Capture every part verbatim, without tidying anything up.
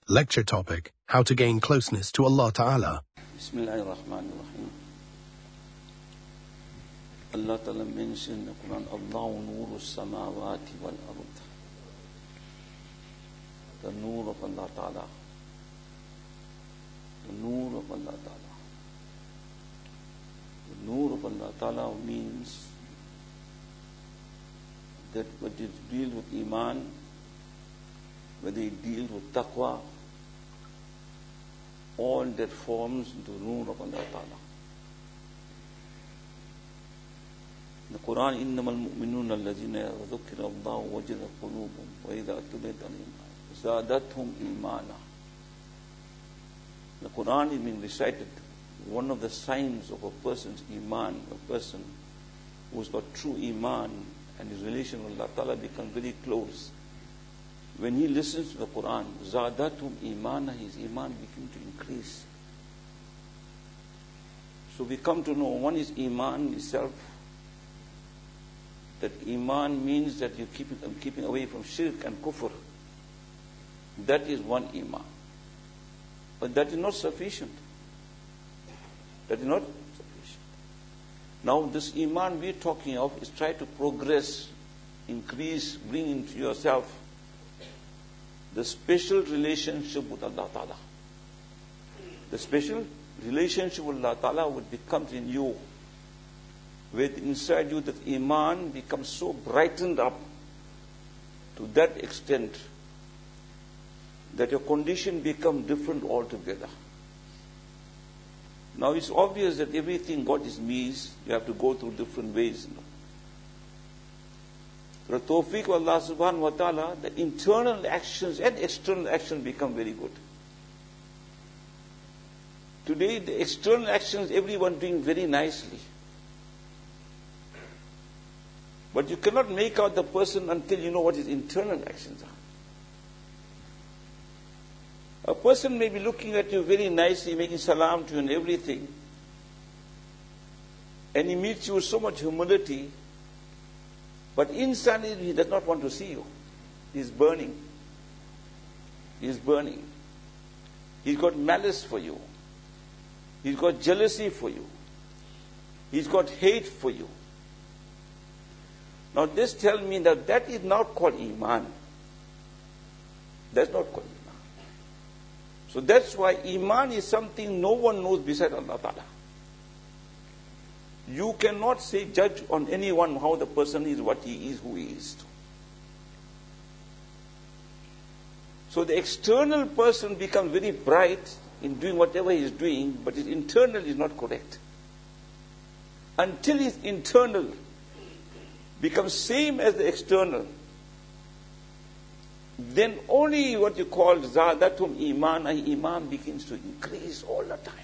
Lecture topic: How to gain closeness to Allah Ta'ala. Bismillahirrahmanirrahim. Allah Ta'ala mentions in the Quran, Allahu nuru samawati wal ard. The nur of Allah Ta'ala. The nur of Allah Ta'ala. The nur of Allah Ta'ala means that whether it deals with Iman, whether it deals with Taqwa, all that forms the nur of Allah Ta'ala. In the Quran, إِنَّمَا الْمُؤْمِنُونَ الَّذِينَ ذُكِّرَ اللَّهُ وَجِلَتْ قُلُوبُهُم وَإِذَا تُلِيَتْ عَلَيْهِمْ زَادَتْهُمْ إِيمَانًا. The Quran is being recited. One of the signs of a person's Iman, a person who's got true Iman and his relation with Allah Ta'ala become very close. When he listens to the Quran, Zadatum Imana, his Iman begins to increase. So we come to know one is Iman itself. That Iman means that you keep keeping away from shirk and kufr. That is one Iman. But that is not sufficient. That is not sufficient. Now this Iman we are talking of is try to progress, increase, bring into yourself the special relationship with Allah Ta'ala. The special relationship with Allah Ta'ala would become in you, where inside you that Iman becomes so brightened up to that extent that your condition becomes different altogether. Now it's obvious that everything God is means, you have to go through different ways. You know. The tawfiq of Allah subhanahu wa ta'ala, the internal actions and external actions become very good. Today, the external actions, everyone doing very nicely. But you cannot make out the person until you know what his internal actions are. A person may be looking at you very nicely, making salam to you and everything, and he meets you with so much humility, but inside he does not want to see you. He's burning. He's burning. He's got malice for you. He's got jealousy for you. He's got hate for you. Now this tells me that that is not called Iman. That's not called Iman. So that's why Iman is something no one knows besides Allah Ta'ala. You cannot say, judge on anyone how the person is, what he is, who he is. So the external person becomes very bright in doing whatever he is doing, but his internal is not correct. Until his internal becomes same as the external, then only what you call Zadatum Iman, and Iman begins to increase all the time.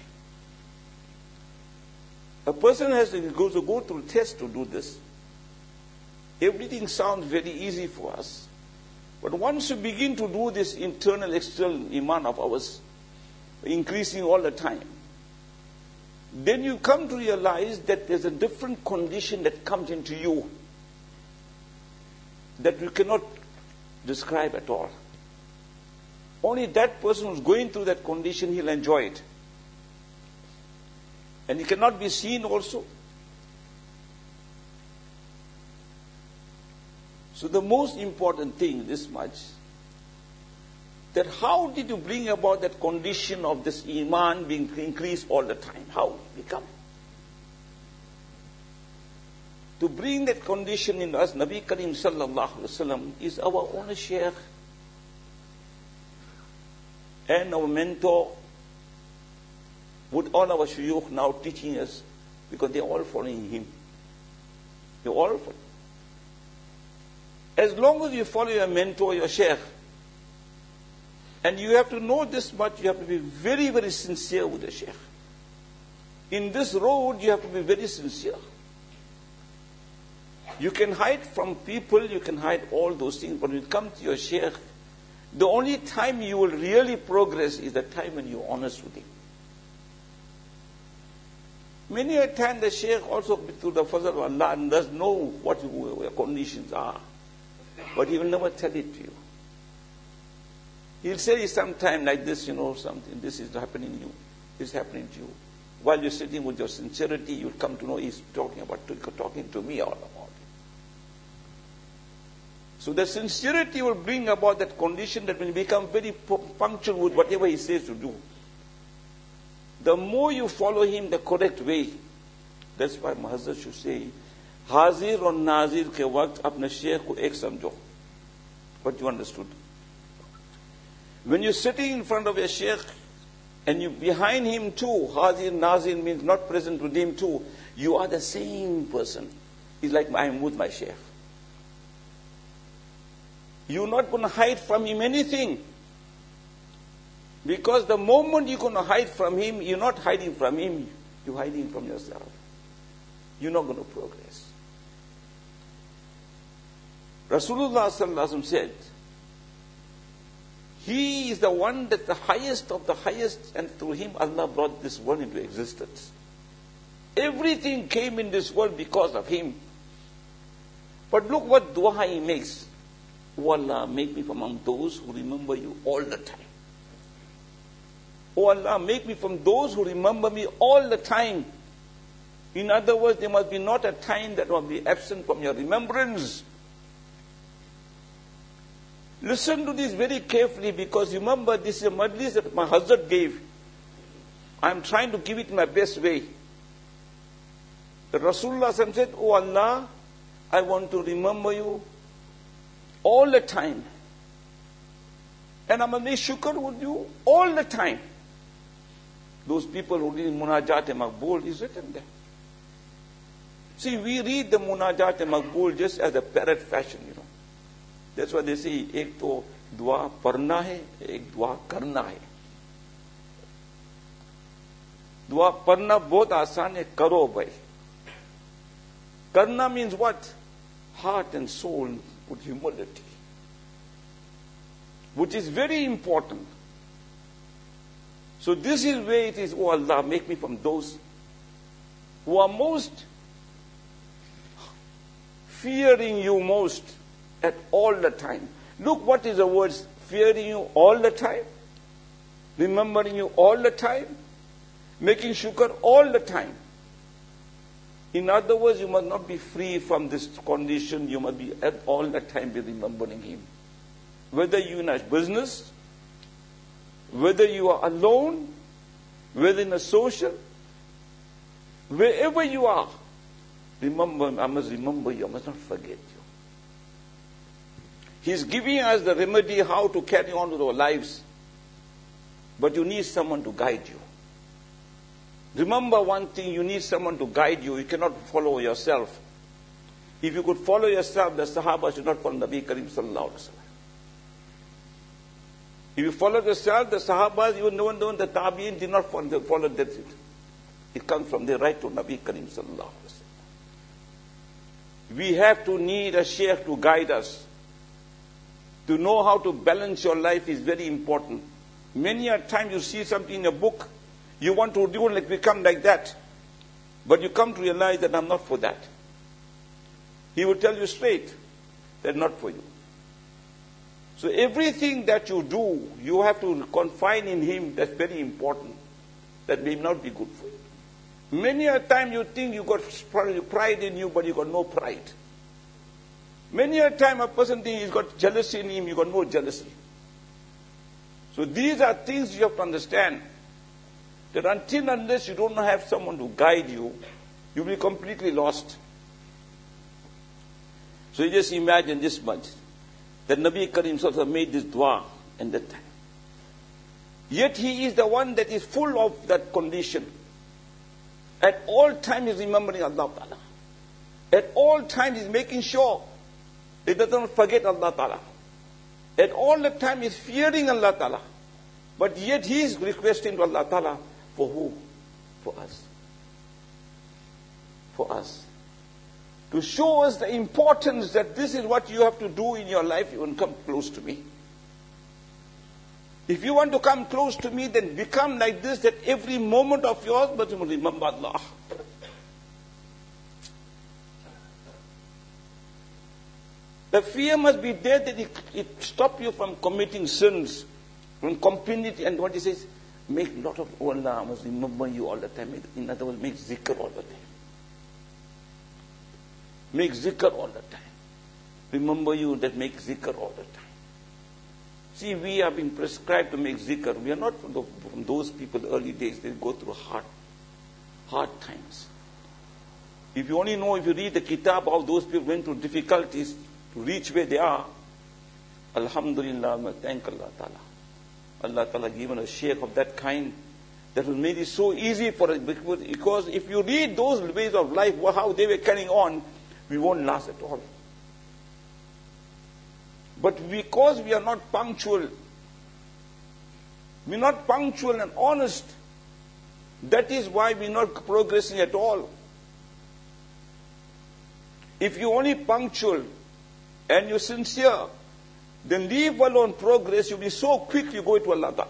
A person has to go, to go through tests to do this. Everything sounds very easy for us. But once you begin to do this internal, external Iman of ours, increasing all the time, then you come to realize that there's a different condition that comes into you that you cannot describe at all. Only that person who's going through that condition, he'll enjoy it. And it cannot be seen also. So the most important thing, this much, that how did you bring about that condition of this Iman being increased all the time? How? Become. To bring that condition in us, Nabi Karim Sallallahu Alaihi Wasallam is our own Shaykh and our mentor, with all our shuyukh now teaching us, because they're all following him. They're all following. As long as you follow your mentor, your Shaykh, and you have to know this much, you have to be very, very sincere with the Shaykh. In this road, you have to be very sincere. You can hide from people, you can hide all those things, but when you come to your Shaykh, the only time you will really progress is the time when you're honest with him. Many a time the Shaykh also, through the fazl of Allah, does know what your conditions are. But he will never tell it to you. He'll say sometime like this, you know, something, this is happening to you. This is happening to you. While you're sitting with your sincerity, you'll come to know he's talking about talking to me all about it. So the sincerity will bring about that condition that when you become very punctual with whatever he says to do. The more you follow him the correct way, that's why Hazrat should say, Hazir और Nazir के वक्त अपने शेख को एक समझो. What you understood? When you're sitting in front of a sheikh and you behind him too, Hazir Nazir means not present with him too, you are the same person. It's like I'm with my sheikh. You're not going to hide from him anything. Because the moment you're going to hide from him, you're not hiding from him, you're hiding from yourself. You're not going to progress. Rasulullah sallallahu alaihi wasallam said, he is the one that's the highest of the highest, and through him Allah brought this world into existence. Everything came in this world because of him. But look what dua he makes. Oh Allah, make me from among those who remember you all the time. Oh Allah, make me from those who remember me all the time. In other words, there must be not a time that will be absent from your remembrance. Listen to this very carefully, because remember, this is a majlis that my Hazrat gave. I'm trying to give it in my best way. The Rasulullah said, oh Allah, I want to remember you all the time. And I'm going to make shukr with you all the time. Those people who read Munajat Maqbool is written there. See, we read the Munajat Maqbool just as a parrot fashion, you know. That's why they say, एक तो दुआ पढ़ना है, एक दुआ करना है. दुआ पढ़ना बहुत आसान है, करो भाई. Karna means what? Heart and soul with humility. Which is very important. So this is where it is, oh Allah, make me from those who are most fearing you most at all the time. Look what is the words, fearing you all the time, remembering you all the time, making shukr all the time. In other words, you must not be free from this condition. You must be at all the time be remembering him. Whether you're in a business, whether you are alone, whether in a social, wherever you are, remember, I must remember you, I must not forget you. He's giving us the remedy how to carry on with our lives. But you need someone to guide you. Remember one thing, you need someone to guide you. You cannot follow yourself. If you could follow yourself, the Sahaba should not follow Nabi Karim sallallahu alaihi wasallam. If you follow yourself, the Sahabas, even no one, no one, the Tabi'in did not follow, follow that. It comes from the right to Nabi Karim sallallahu alaihi wasallam. We have to need a sheikh to guide us. To know how to balance your life is very important. Many a time you see something in a book, you want to do like become like that. But you come to realize that I'm not for that. He will tell you straight, they're not for you. So everything that you do, you have to confine in him. That's very important. That may not be good for you. Many a time you think you got pride in you, but you got no pride. Many a time a person thinks he's got jealousy in him, you got no jealousy. So these are things you have to understand. That until unless you don't have someone to guide you, you'll be completely lost. So you just imagine this much. That Nabi Karim sallallahu alaihi wasallam made this dua in that time. Yet he is the one that is full of that condition. At all times he's remembering Allah Ta'ala. At all times he's making sure he doesn't forget Allah Ta'ala. At all the time he's fearing Allah Ta'ala. But yet he is requesting to Allah Ta'ala for who? For us. For us. To show us the importance that this is what you have to do in your life. You want to come close to me. If you want to come close to me, then become like this, that every moment of yours, but you must remember Allah. The fear must be there that it, it stop you from committing sins. When community, and what he says, make a lot of, oh Allah, I must remember you all the time. In other words, make zikr all the time. Make zikr all the time. Remember you that make zikr all the time. See, we are being prescribed to make zikr. We are not from, the, from those people early days. They go through hard, hard times. If you only know, if you read the kitab, how those people went through difficulties to reach where they are, Alhamdulillah, thank Allah Ta'ala. Allah Ta'ala given a shaykh of that kind that was made it so easy for us. Because if you read those ways of life, how they were carrying on, we won't last at all. But because we are not punctual, we're not punctual and honest, that is why we're not progressing at all. If you're only punctual and you're sincere, then leave alone progress. You'll be so quick you go to Allah Ta'ala.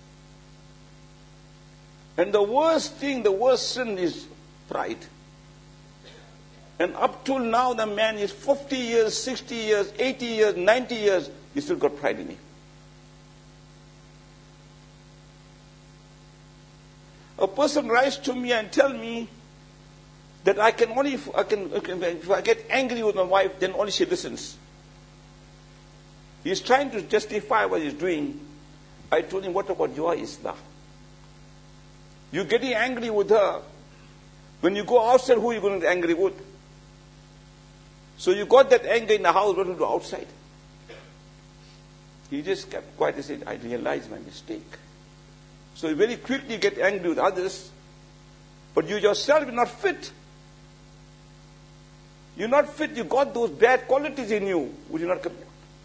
And the worst thing, the worst sin is pride. And up till now, the man is fifty years, sixty years, eighty years, ninety years, he still got pride in him. A person writes to me and tell me that I can only, I can, if I get angry with my wife, then only she listens. He's trying to justify what he's doing. I told him, what about your Islam? You're getting angry with her. When you go outside, who are you going to get angry with? So you got that anger in the house, what will you do outside? He just kept quiet and said, I realized my mistake. So you very quickly get angry with others, but you yourself are not fit. You're not fit, you got those bad qualities in you, which you not come out.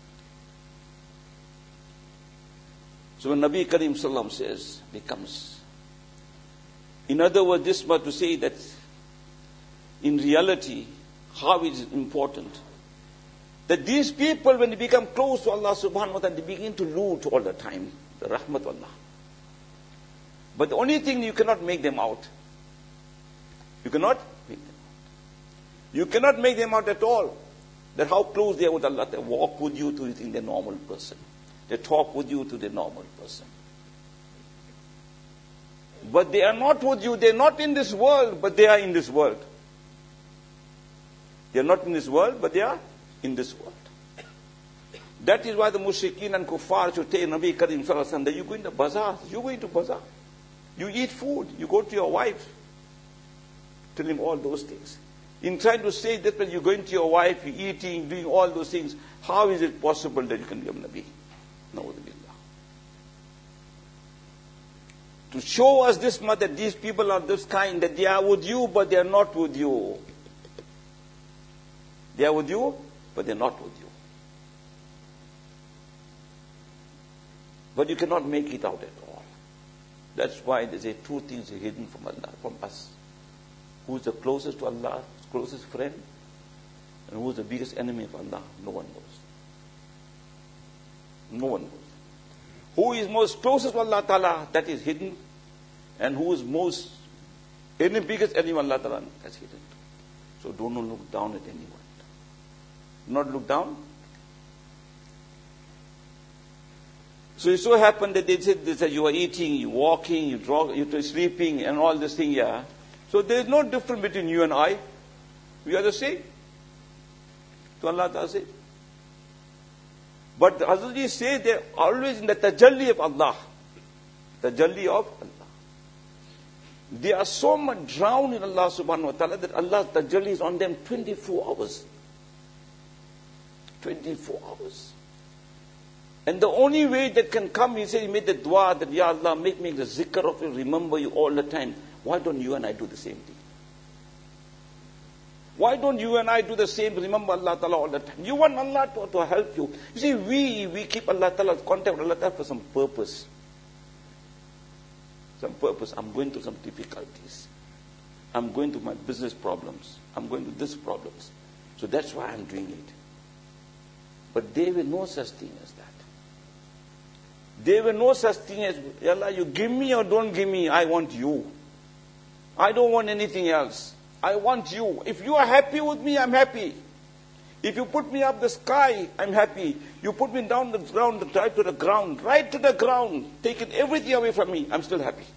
So when Nabi Karim Sallam says, becomes, in other words, this was to say that in reality, how it is important that these people, when they become close to Allah subhanahu wa ta'ala, they begin to loot all the time, the rahmat of Allah. But the only thing, you cannot make them out. You cannot make them out. You cannot make them out at all. That how close they are with Allah. They walk with you to you think they're a normal person. They talk with you to the normal person. But they are not with you. They're not in this world, but they are in this world. They are not in this world, but they are in this world. That is why the mushrikeen and kuffar should tell Nabi Karim Sallallahu Alaihi Wasallam that you go into bazaar, you go into bazaar, you eat food, you go to your wife. Tell him all those things. In trying to say that when you're going to your wife, you're eating, doing all those things, how is it possible that you can become Nabi? Na'udhu billah. To show us this much, that these people are this kind, that they are with you, but they are not with you. They are with you, but they are not with you. But you cannot make it out at all. That's why they say two things are hidden from Allah, from us. Who is the closest to Allah, closest friend, and who is the biggest enemy of Allah? No one knows. No one knows. Who is most closest to Allah Ta'ala, that is hidden. And who is most, any biggest enemy of Allah Ta'ala, that's hidden. So don't look down at anyone. Not look down. So it so happened that they said, they said you are eating, you are walking, you draw, you are sleeping, and all this thing, yeah. So there is no difference between you and I. We are the same. To Allah Ta'ala say. But the Hazrat say they're always in the tajalli of Allah. Tajalli of Allah. They are so much drowned in Allah subhanahu wa ta'ala that Allah's tajalli is on them twenty-four hours. twenty-four hours. And the only way that can come, he said, he made the dua that, Ya Allah, make me the zikr of you, remember you all the time. Why don't you and I do the same thing? Why don't you and I do the same, remember Allah Ta'ala all the time? You want Allah to, to help you. You see, we, we keep Allah Ta'ala's contact with Allah Ta'ala for some purpose. Some purpose. I'm going through some difficulties. I'm going through my business problems. I'm going through this problems. So that's why I'm doing it. But there will no such thing as that. There will no such thing as, Allah, you give me or don't give me, I want you. I don't want anything else. I want you. If you are happy with me, I'm happy. If you put me up the sky, I'm happy. You put me down the ground, right to the ground, right to the ground, taking everything away from me, I'm still happy.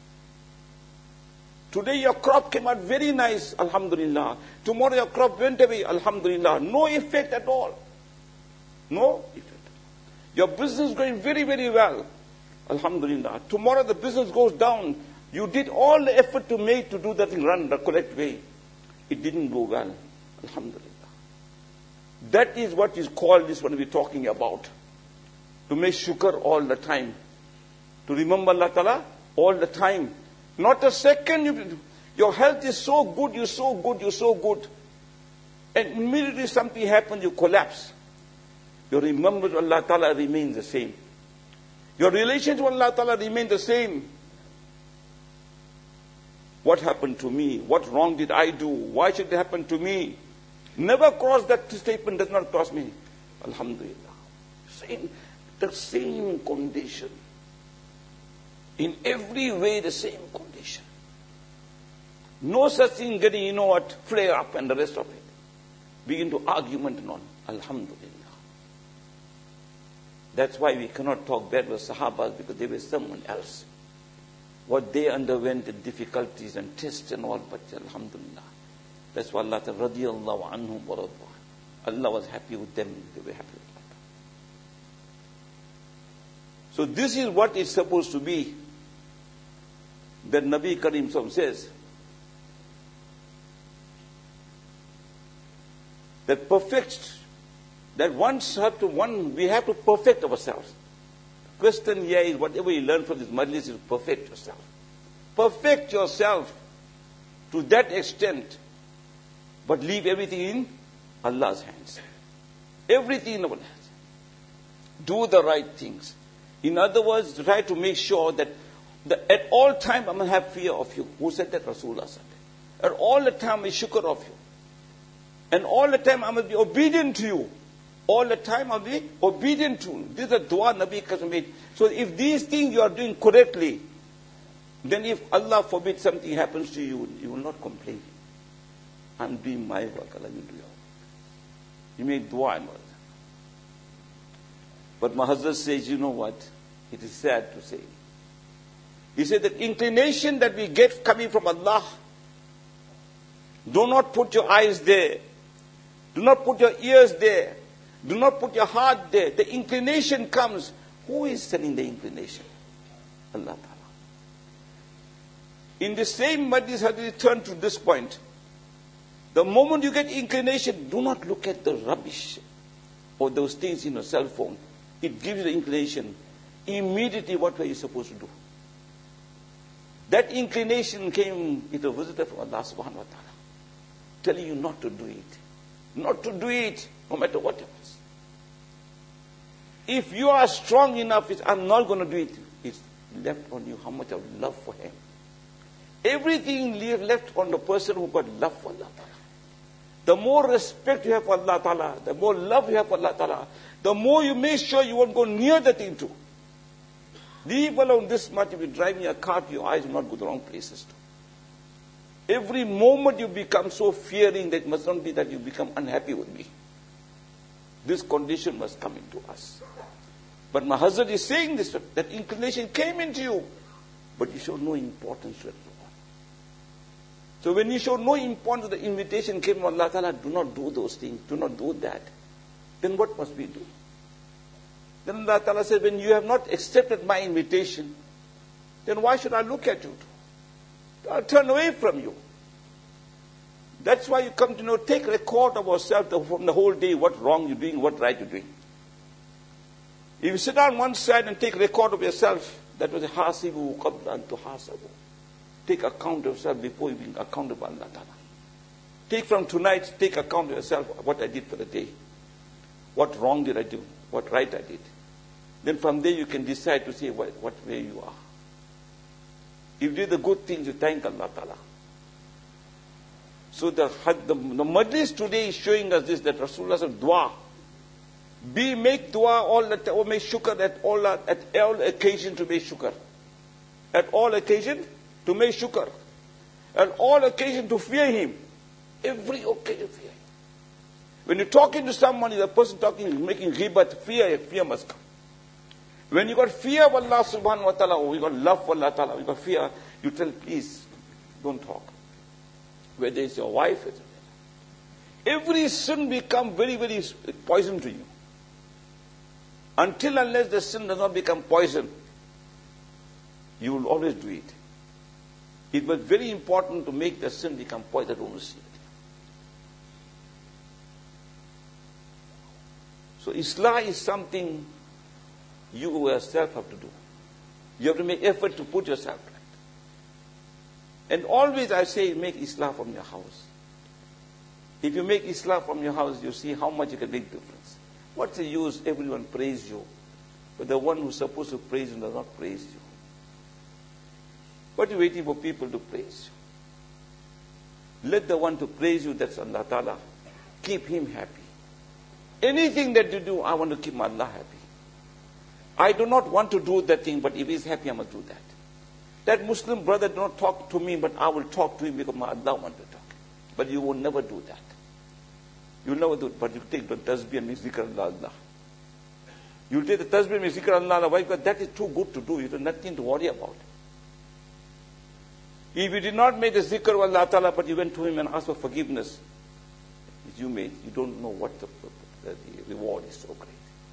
Today your crop came out very nice, alhamdulillah. Tomorrow your crop went away, alhamdulillah. No effect at all. No effect. Your business is going very, very well, alhamdulillah. Tomorrow the business goes down. You did all the effort to make, to do that thing run the correct way. It didn't go well, alhamdulillah. That is what is called, this one we're talking about. To make shukr all the time. To remember Allah Ta'ala all the time. Not a second, you, your health is so good, you're so good, you're so good. And immediately something happens, you collapse. Your remembrance of Allah Ta'ala remains the same. Your relationship with Allah Ta'ala remains the same. What happened to me? What wrong did I do? Why should it happen to me? Never cross that statement, does not cross me. Alhamdulillah. Same, the same condition. In every way, the same condition. No such thing getting, you know what, flare up and the rest of it. Begin to argument and on. Alhamdulillah. That's why we cannot talk bad with Sahabas, because they were someone else. What they underwent, the difficulties and tests and all, but Alhamdulillah. That's why Allah said, radiyallahu anhum wa radwan. Allah was happy with them, they were happy with Allah. So this is what is supposed to be. That Nabi Karim says, that perfect, that once have to, one, we have to perfect ourselves. The question here is, whatever you learn from this majlis is perfect yourself. Perfect yourself to that extent, but leave everything in Allah's hands. Everything in our hands. Do the right things. In other words, try to make sure that the, at all time I'm going to have fear of you. Who said that? Rasulullah said that. At all the time I shukr of you. And all the time I must be obedient to you. All the time I'll be obedient to you. This is a dua Nabi Karim made. So if these things you are doing correctly, then if Allah forbid something happens to you, you will not complain. I'm doing my work, Allah, you do your work. You make dua and all that. But my husband says, you know what? It is sad to say. He said that inclination that we get coming from Allah, do not put your eyes there. Do not put your ears there. Do not put your heart there. The inclination comes. Who is sending the inclination? Allah Ta'ala. In the same majlis, how do you turn to this point? The moment you get inclination, do not look at the rubbish or those things in your cell phone. It gives you the inclination. Immediately, what were you supposed to do? That inclination came, it was visited from Allah subhanahu wa ta'ala, telling you not to do it. Not to do it, no matter what happens. If you are strong enough, it's, I'm not going to do it. It's left on you how much of love for Him. Everything left on the person who got love for Allah Ta'ala. The more respect you have for Allah Ta'ala, the more love you have for Allah Ta'ala, the more you make sure you won't go near the thing too. Leave alone this much. If you're driving a car, your eyes will not go the wrong places too. Every moment you become so fearing that it must not be that you become unhappy with me. This condition must come into us. But my husband is saying this, that inclination came into you, but you show no importance to it. So when you show no importance, the invitation came from Allah Ta'ala, do not do those things, do not do that. Then what must we do? Then Allah Ta'ala said, when you have not accepted my invitation, then why should I look at you? I'll turn away from you. That's why you come to know, take record of yourself from the whole day, what wrong you're doing, what right you're doing. If you sit on one side and take record of yourself, that was a hasibu qabla an tuhasabu. Take account of yourself before you being accountable to Allah Ta'ala. Take from tonight, take account of yourself, what I did for the day. What wrong did I do? What right I did? Then from there you can decide to say what, what way you are. If you did the good things, you thank Allah Ta'ala. So the, the, the majlis today is showing us this, that Rasulullah said, dua. Be, make dua all the time, or make shukr at all, at all occasion to make shukr. At all occasion to make shukr. At all occasion to fear Him. Every occasion fear Him. When you're talking to somebody, the person talking is making ghibat, fear, fear must come. When you got fear of Allah subhanahu wa ta'ala, or you got love for Allah ta'ala, you got fear, you tell, please, don't talk. Whether it's your wife, it's every sin become very, very poison to you. Until unless the sin does not become poison, you will always do it. It was very important to make the sin become poison. Don't see it. So Islah is something you yourself have to do. You have to make effort to put yourself right. And always I say, make Islah from your house. If you make Islah from your house, you see how much you can make difference. What's the use everyone praise you, but the one who's supposed to praise you does not praise you? What are you waiting for people to praise you? Let the one to praise you, that's Allah Ta'ala. Keep him happy. Anything that you do, I want to keep my Allah happy. I do not want to do that thing, but if he's happy, I must do that. That Muslim brother do not talk to me, but I will talk to him because my Allah wants to talk. But you will never do that. You will never do it, but you take the tasbih and make zikr Allah Allah. You will take the tasbih and make zikr Allah Allah. Why? Because that is too good to do. You have nothing to worry about. If you did not make the zikr of Allah Ta'ala, but you went to him and asked for forgiveness, which you made, you don't know what the, the, the reward is so great.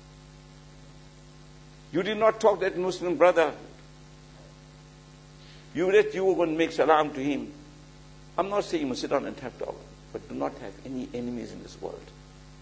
You did not talk to that Muslim brother. You that you were going to make salam to him. I'm not saying you must sit down and have talk, but do not have any enemies in this world.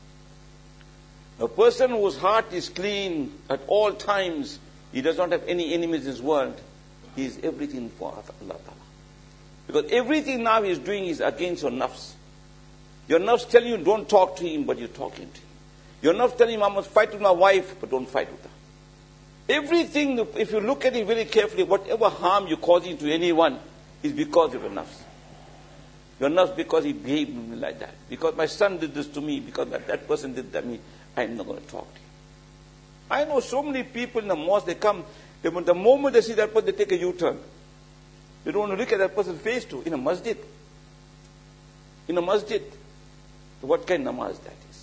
A person whose heart is clean at all times, he does not have any enemies in this world, he is everything for Allah Ta'ala. Because everything now he is doing is against your nafs. Your nafs tell you don't talk to him, but you're talking to him. Your nafs tell him I must fight with my wife, but don't fight with her. Everything, if you look at it very carefully, whatever harm you're causing to anyone is because of your nafs. Your nafs because he behaved like that. Because my son did this to me, because that, that person did that to me, I'm not going to talk to him. I know so many people in the mosque, they come, they, the moment they see that person, they take a U-turn. They don't want to look at that person's face too, in a masjid. In a masjid. So what kind of namaz that is?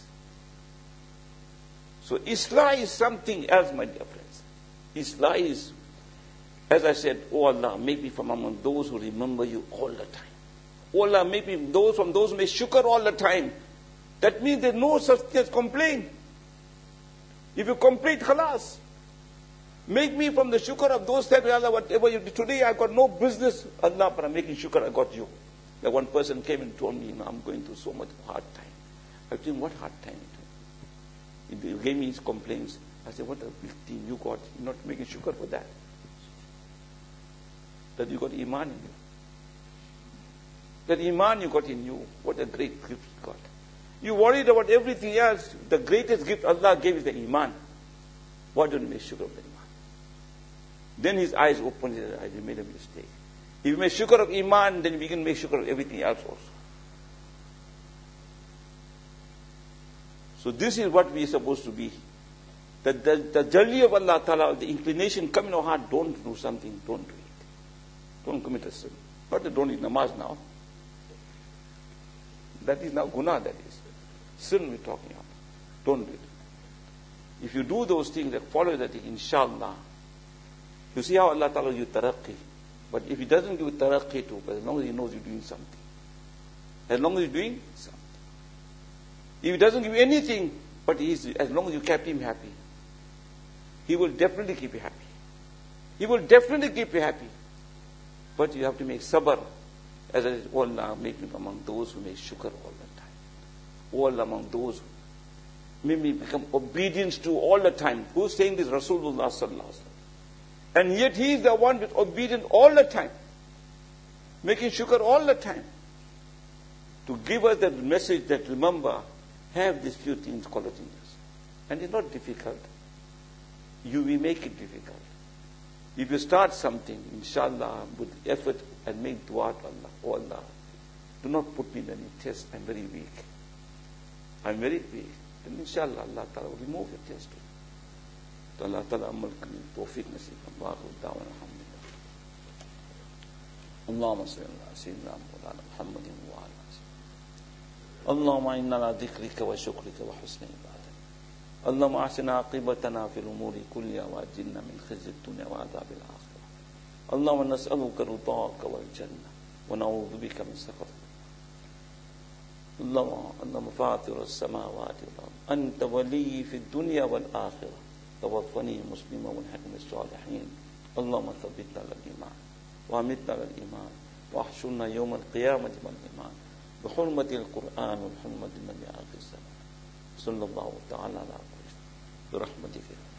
So Islah is something else, my dear friends. Islah is, as I said, oh Allah, make me from among those who remember you all the time. Oh Allah, make me those from those who make shukr all the time. That means there's no such thing as complaint. If you complain, khalas. Make me from the shukr of those that, Allah, whatever you do today, I got no business, Allah, but I'm making shukr, I got you. Like one person came and told me, you know, I'm going through so much hard time. I told him, what hard time? He gave me his complaints. I said, what a big thing you got. You're not making shukr for that. That you got iman in you. That iman you got in you. What a great gift you got. You worried about everything else. The greatest gift Allah gave is the iman. Why don't you make shukr of the iman? Then his eyes opened, his eyes, he made a mistake. If you make shukr of iman, then we can make shukr of everything else also. So this is what we are supposed to be. That the, the jalli of Allah Ta'ala, the inclination come in our heart, don't do something, don't do it. Don't commit a sin. Not that don't eat namaz now. That is now guna, that is. Sin we're talking about. Don't do it. If you do those things that follow that, inshallah, you see how Allah Ta'ala gives you taraqqi. But if He doesn't give you taraqqi too, but as long as He knows you're doing something. As long as you're doing something. If He doesn't give you anything, but he's, as long as you kept Him happy, He will definitely keep you happy. He will definitely keep you happy. But you have to make sabr. As I said, oh Allah, make me among those who make shukr all the time. Oh Allah, among those who make me become obedient to all the time. Who's saying this? Rasulullah sallallahu alaihi wasallam. And yet he is the one with obedient all the time. Making shukr all the time. To give us that message that remember, have these few things qualities. And it's not difficult. You will make it difficult. If you start something, inshallah, with effort and make dua to Allah, oh Allah, do not put me in any test, I'm very weak. I'm very weak. Then inshallah, Allah Ta'ala will remove your test. So Allah Ta'ala amal kami, tawfiq nasib, Allah da'wa alhamdulillah. Allahumma salli ala sayyidina Muhammadin wa ala اللهم إنا على ذكرك وشكرك وحسن عبادتك. اللهم أحسن عاقبتنا في الأمور كلها وأجرنا من خزي الدنيا وعذاب الآخرة. اللهم نسألك رضاك والجنة ونعوذ بك من سخطك. اللهم اللهم فاطر السماوات والأرض أنت ولي في الدنيا والآخرة توفني مسلما والحكم الصالحين. اللهم ثبتنا على الإيمان وأمتنا على الإيمان واحشرنا يوم القيامة مع الإيمان بحرمة القرآن وبحرمة النبي آخر الزمان صلى الله تعالى على محمد برحمتك.